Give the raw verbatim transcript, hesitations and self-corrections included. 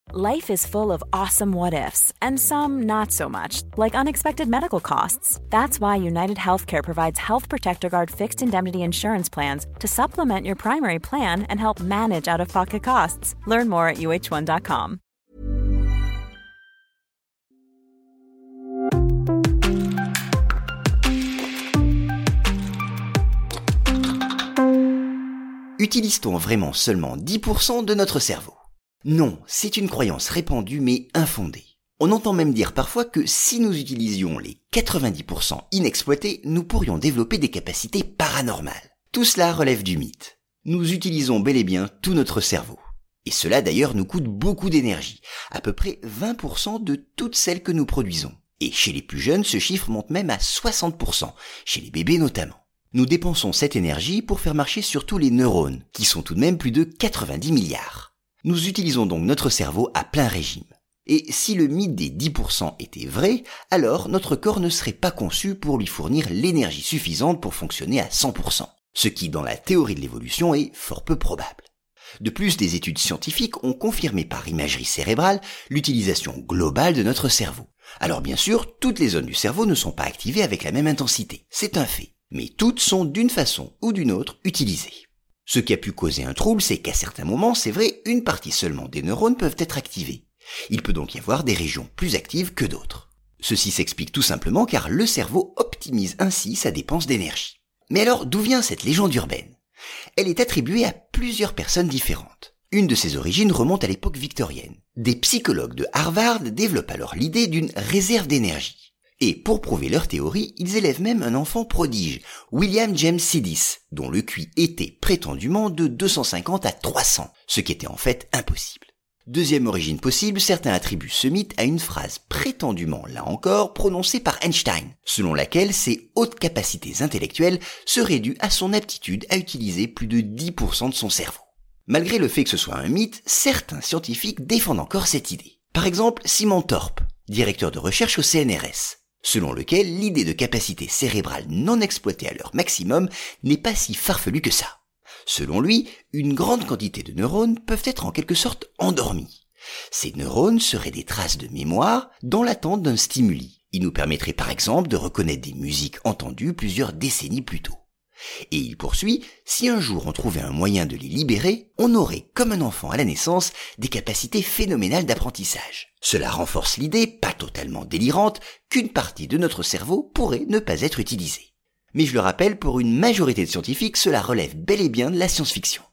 Life is full of awesome what-ifs, and some not so much, like unexpected medical costs. That's why United Healthcare provides Health Protector Guard fixed indemnity insurance plans to supplement your primary plan and help manage out-of-pocket costs. Learn more at U H one dot com. Utilise-t-on vraiment seulement dix pour cent de notre cerveau ? Non, c'est une croyance répandue mais infondée. On entend même dire parfois que si nous utilisions les quatre-vingt-dix pour cent inexploités, nous pourrions développer des capacités paranormales. Tout cela relève du mythe. Nous utilisons bel et bien tout notre cerveau. Et cela d'ailleurs nous coûte beaucoup d'énergie, à peu près vingt pour cent de toutes celles que nous produisons. Et chez les plus jeunes, ce chiffre monte même à soixante pour cent, chez les bébés notamment. Nous dépensons cette énergie pour faire marcher surtout les neurones, qui sont tout de même plus de quatre-vingt-dix milliards. Nous utilisons donc notre cerveau à plein régime. Et si le mythe des dix pour cent était vrai, alors notre corps ne serait pas conçu pour lui fournir l'énergie suffisante pour fonctionner à cent pour cent, ce qui dans la théorie de l'évolution est fort peu probable. De plus, des études scientifiques ont confirmé par imagerie cérébrale l'utilisation globale de notre cerveau. Alors bien sûr, toutes les zones du cerveau ne sont pas activées avec la même intensité, c'est un fait, mais toutes sont d'une façon ou d'une autre utilisées. Ce qui a pu causer un trouble, c'est qu'à certains moments, c'est vrai, une partie seulement des neurones peuvent être activées. Il peut donc y avoir des régions plus actives que d'autres. Ceci s'explique tout simplement car le cerveau optimise ainsi sa dépense d'énergie. Mais alors, d'où vient cette légende urbaine ? Elle est attribuée à plusieurs personnes différentes. Une de ses origines remonte à l'époque victorienne. Des psychologues de Harvard développent alors l'idée d'une réserve d'énergie. Et pour prouver leur théorie, ils élèvent même un enfant prodige, William James Sidis, dont le Q I était prétendument de deux cent cinquante à trois cents, ce qui était en fait impossible. Deuxième origine possible, certains attribuent ce mythe à une phrase prétendument, là encore, prononcée par Einstein, selon laquelle ses hautes capacités intellectuelles seraient dues à son aptitude à utiliser plus de dix pour cent de son cerveau. Malgré le fait que ce soit un mythe, certains scientifiques défendent encore cette idée. Par exemple, Simon Thorpe, directeur de recherche au C N R S, selon lequel l'idée de capacité cérébrale non exploitée à leur maximum n'est pas si farfelue que ça. Selon lui, une grande quantité de neurones peuvent être en quelque sorte endormis. Ces neurones seraient des traces de mémoire dans l'attente d'un stimuli. Ils nous permettraient par exemple de reconnaître des musiques entendues plusieurs décennies plus tôt. Et il poursuit, si un jour on trouvait un moyen de les libérer, on aurait, comme un enfant à la naissance, des capacités phénoménales d'apprentissage. Cela renforce l'idée, pas totalement délirante, qu'une partie de notre cerveau pourrait ne pas être utilisée. Mais je le rappelle, pour une majorité de scientifiques, cela relève bel et bien de la science-fiction.